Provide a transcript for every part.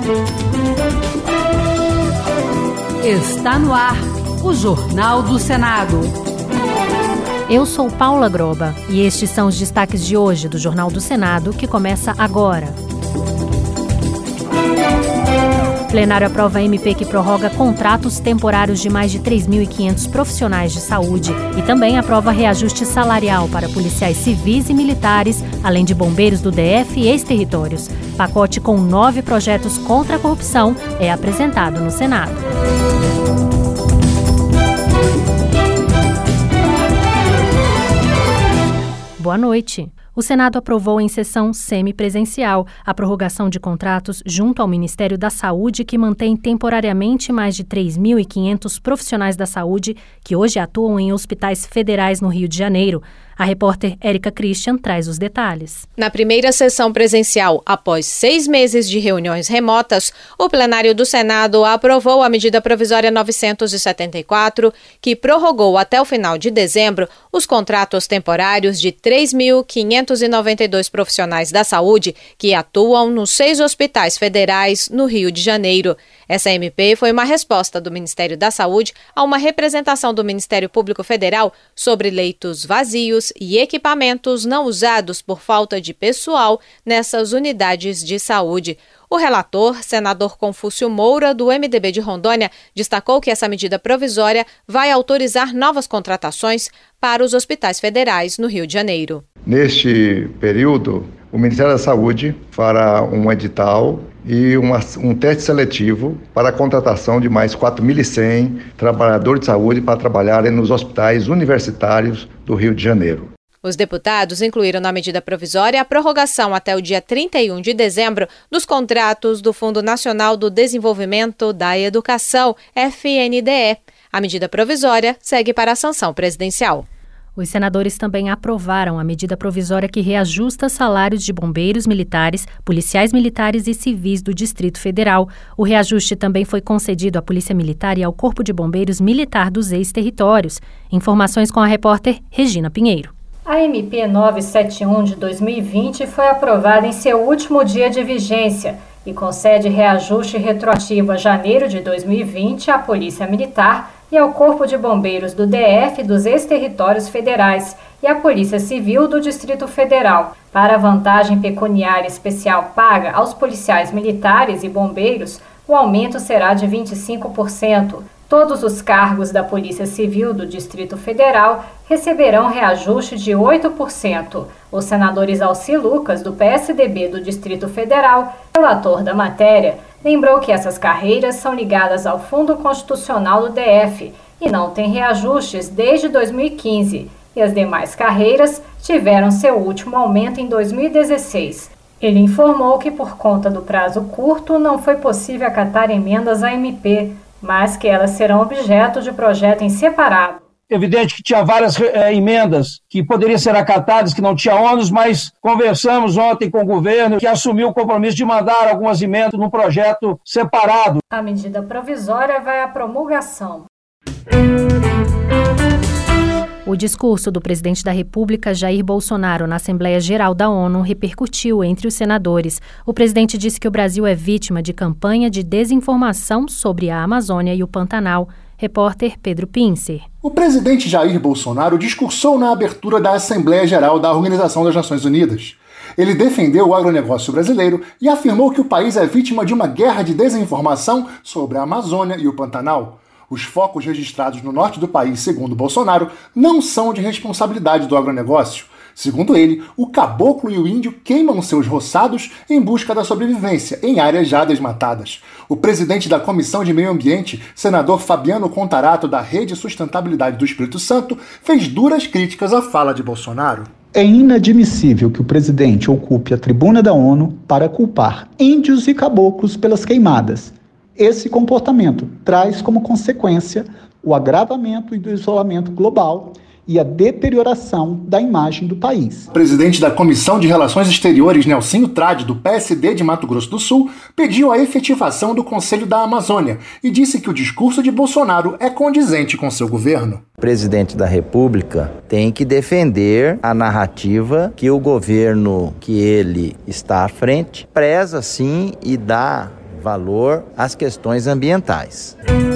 Está no ar o Jornal do Senado. Eu sou Paula Groba e estes são os destaques de hoje do Jornal do Senado, que começa agora. Plenário aprova a MP que prorroga contratos temporários de mais de 3.500 profissionais de saúde e também aprova reajuste salarial para policiais civis e militares, além de bombeiros do DF e ex-territórios. Pacote com 9 projetos contra a corrupção é apresentado no Senado. Boa noite. O Senado aprovou em sessão semipresencial a prorrogação de contratos junto ao Ministério da Saúde, que mantém temporariamente mais de 3.500 profissionais da saúde que hoje atuam em hospitais federais no Rio de Janeiro. A repórter Érica Christian traz os detalhes. Na primeira sessão presencial, após 6 meses de reuniões remotas, o plenário do Senado aprovou a medida provisória 974, que prorrogou até o final de dezembro os contratos temporários de 3.592 profissionais da saúde que atuam nos 6 hospitais federais no Rio de Janeiro. Essa MP foi uma resposta do Ministério da Saúde a uma representação do Ministério Público Federal sobre leitos vazios e equipamentos não usados por falta de pessoal nessas unidades de saúde. O relator, senador Confúcio Moura, do MDB de Rondônia, destacou que essa medida provisória vai autorizar novas contratações para os hospitais federais no Rio de Janeiro. Neste período, o Ministério da Saúde fará um edital e um teste seletivo para a contratação de mais 4.100 trabalhadores de saúde para trabalharem nos hospitais universitários do Rio de Janeiro. Os deputados incluíram na medida provisória a prorrogação até o dia 31 de dezembro dos contratos do Fundo Nacional do Desenvolvimento da Educação, FNDE. A medida provisória segue para a sanção presidencial. Os senadores também aprovaram a medida provisória que reajusta salários de bombeiros militares, policiais militares e civis do Distrito Federal. O reajuste também foi concedido à Polícia Militar e ao Corpo de Bombeiros Militar dos ex-territórios. Informações com a repórter Regina Pinheiro. A MP 971 de 2020 foi aprovada em seu último dia de vigência e concede reajuste retroativo a janeiro de 2020 à Polícia Militar e ao Corpo de Bombeiros do DF e dos ex-territórios federais e à Polícia Civil do Distrito Federal. Para a vantagem pecuniária especial paga aos policiais militares e bombeiros, o aumento será de 25%. Todos os cargos da Polícia Civil do Distrito Federal receberão reajuste de 8%. O senador Isalci Lucas, do PSDB do Distrito Federal, relator da matéria, lembrou que essas carreiras são ligadas ao Fundo Constitucional do DF e não têm reajustes desde 2015, e as demais carreiras tiveram seu último aumento em 2016. Ele informou que, por conta do prazo curto, não foi possível acatar emendas à MP, mas que elas serão objeto de projeto em separado. Evidente que tinha várias emendas que poderiam ser acatadas, que não tinha ônus, mas conversamos ontem com o governo, que assumiu o compromisso de mandar algumas emendas num projeto separado. A medida provisória vai à promulgação. O discurso do presidente da República, Jair Bolsonaro, na Assembleia Geral da ONU repercutiu entre os senadores. O presidente disse que o Brasil é vítima de campanha de desinformação sobre a Amazônia e o Pantanal. Repórter Pedro Pincer. O presidente Jair Bolsonaro discursou na abertura da Assembleia Geral da Organização das Nações Unidas. Ele defendeu o agronegócio brasileiro e afirmou que o país é vítima de uma guerra de desinformação sobre a Amazônia e o Pantanal. Os focos registrados no norte do país, segundo Bolsonaro, não são de responsabilidade do agronegócio. Segundo ele, o caboclo e o índio queimam seus roçados em busca da sobrevivência em áreas já desmatadas. O presidente da Comissão de Meio Ambiente, senador Fabiano Contarato, da Rede Sustentabilidade do Espírito Santo, fez duras críticas à fala de Bolsonaro. É inadmissível que o presidente ocupe a tribuna da ONU para culpar índios e caboclos pelas queimadas. Esse comportamento traz como consequência o agravamento do isolamento global e a deterioração da imagem do país. O presidente da Comissão de Relações Exteriores, Nelsinho Trade, do PSD de Mato Grosso do Sul, pediu a efetivação do Conselho da Amazônia e disse que o discurso de Bolsonaro é condizente com seu governo. O presidente da República tem que defender a narrativa que o governo que ele está à frente preza sim e dá valor às questões ambientais.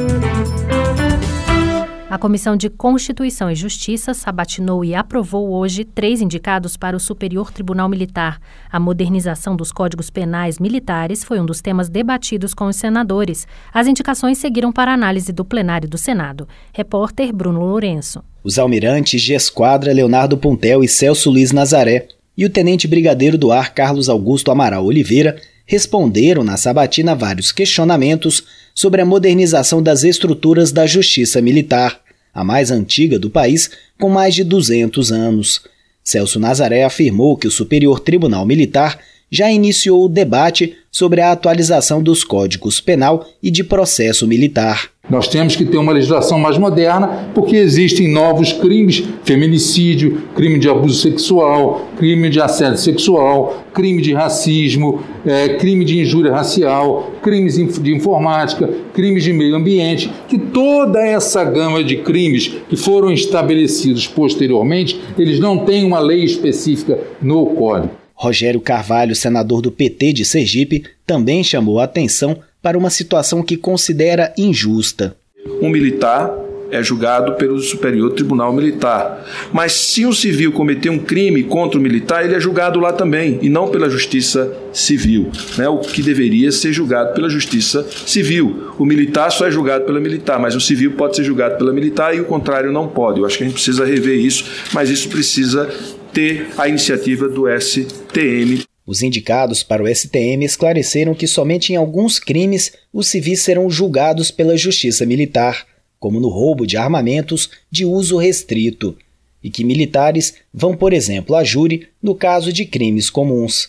A Comissão de Constituição e Justiça sabatinou e aprovou hoje 3 indicados para o Superior Tribunal Militar. A modernização dos códigos penais militares foi um dos temas debatidos com os senadores. As indicações seguiram para a análise do plenário do Senado. Repórter Bruno Lourenço. Os almirantes de esquadra Leonardo Puntel e Celso Luiz Nazaré e o tenente brigadeiro do ar Carlos Augusto Amaral Oliveira responderam na sabatina vários questionamentos sobre a modernização das estruturas da Justiça Militar, a mais antiga do país, com mais de 200 anos. Celso Nazaré afirmou que o Superior Tribunal Militar já iniciou o debate sobre a atualização dos códigos penal e de processo militar. Nós temos que ter uma legislação mais moderna porque existem novos crimes, feminicídio, crime de abuso sexual, crime de assédio sexual, crime de racismo, crime de injúria racial, crimes de informática, crimes de meio ambiente, que toda essa gama de crimes que foram estabelecidos posteriormente, eles não têm uma lei específica no Código. Rogério Carvalho, senador do PT de Sergipe, também chamou a atenção para uma situação que considera injusta. Um militar é julgado pelo Superior Tribunal Militar, mas se um civil cometer um crime contra o militar, ele é julgado lá também, e não pela Justiça Civil, né? O que deveria ser julgado pela Justiça Civil. O militar só é julgado pela militar, mas o civil pode ser julgado pela militar e o contrário não pode. Eu acho que a gente precisa rever isso, mas isso precisa ter a iniciativa do STM. Os indicados para o STM esclareceram que somente em alguns crimes os civis serão julgados pela Justiça Militar, como no roubo de armamentos de uso restrito, e que militares vão, por exemplo, a júri no caso de crimes comuns.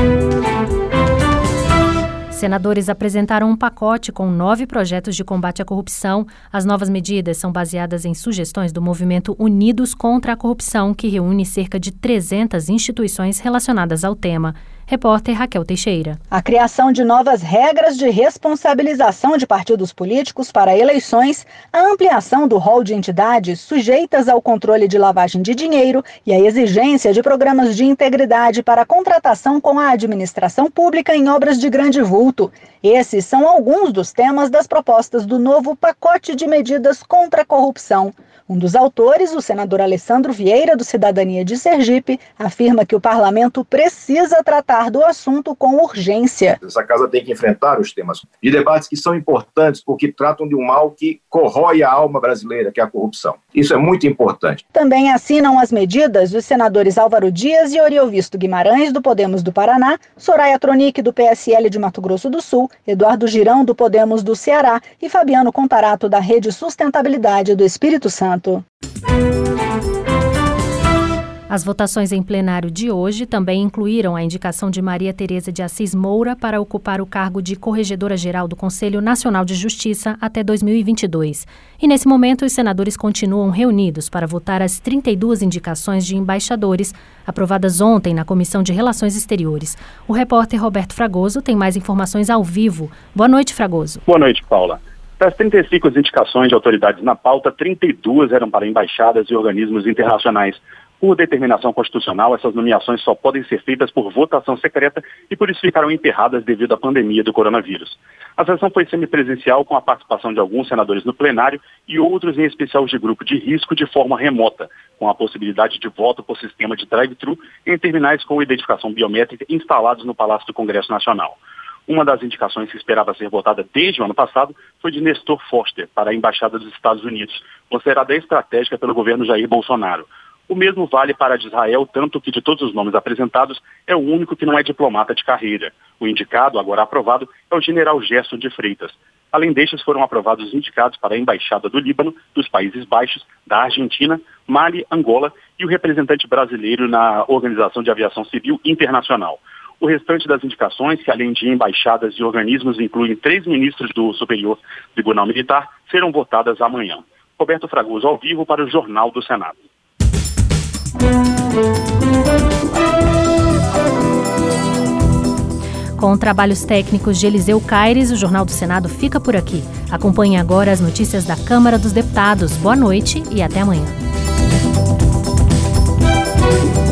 Senadores apresentaram um pacote com 9 projetos de combate à corrupção. As novas medidas são baseadas em sugestões do movimento Unidos contra a Corrupção, que reúne cerca de 300 instituições relacionadas ao tema. Repórter Raquel Teixeira. A criação de novas regras de responsabilização de partidos políticos para eleições, a ampliação do rol de entidades sujeitas ao controle de lavagem de dinheiro e a exigência de programas de integridade para a contratação com a administração pública em obras de grande vulto. Esses são alguns dos temas das propostas do novo pacote de medidas contra a corrupção. Um dos autores, o senador Alessandro Vieira, do Cidadania de Sergipe, afirma que o parlamento precisa tratar do assunto com urgência. Essa casa tem que enfrentar os temas de debates que são importantes porque tratam de um mal que corrói a alma brasileira, que é a corrupção. Isso é muito importante. Também assinam as medidas os senadores Álvaro Dias e Oriovisto Guimarães, do Podemos do Paraná, Soraya Tronic, do PSL de Mato Grosso do Sul, Eduardo Girão, do Podemos do Ceará e Fabiano Contarato, da Rede Sustentabilidade do Espírito Santo. As votações em plenário de hoje também incluíram a indicação de Maria Tereza de Assis Moura para ocupar o cargo de Corregedora-Geral do Conselho Nacional de Justiça até 2022. E nesse momento, os senadores continuam reunidos para votar as 32 indicações de embaixadores aprovadas ontem na Comissão de Relações Exteriores. O repórter Roberto Fragoso tem mais informações ao vivo. Boa noite, Fragoso. Boa noite, Paula. Das 35 indicações de autoridades na pauta, 32 eram para embaixadas e organismos internacionais. Por determinação constitucional, essas nomeações só podem ser feitas por votação secreta e por isso ficaram emperradas devido à pandemia do coronavírus. A sessão foi semipresencial com a participação de alguns senadores no plenário e outros, em especial de grupo de risco, de forma remota, com a possibilidade de voto por sistema de drive-thru em terminais com identificação biométrica instalados no Palácio do Congresso Nacional. Uma das indicações que esperava ser votada desde o ano passado foi de Nestor Foster para a Embaixada dos Estados Unidos, considerada estratégica pelo governo Jair Bolsonaro. O mesmo vale para a de Israel, tanto que de todos os nomes apresentados, é o único que não é diplomata de carreira. O indicado, agora aprovado, é o general Gerson de Freitas. Além destes, foram aprovados os indicados para a Embaixada do Líbano, dos Países Baixos, da Argentina, Mali, Angola e o representante brasileiro na Organização de Aviação Civil Internacional. O restante das indicações, que além de embaixadas e organismos incluem 3 ministros do Superior Tribunal Militar, serão votadas amanhã. Roberto Fragoso, ao vivo para o Jornal do Senado. Com trabalhos técnicos de Eliseu Caires, o Jornal do Senado fica por aqui. Acompanhe agora as notícias da Câmara dos Deputados. Boa noite e até amanhã.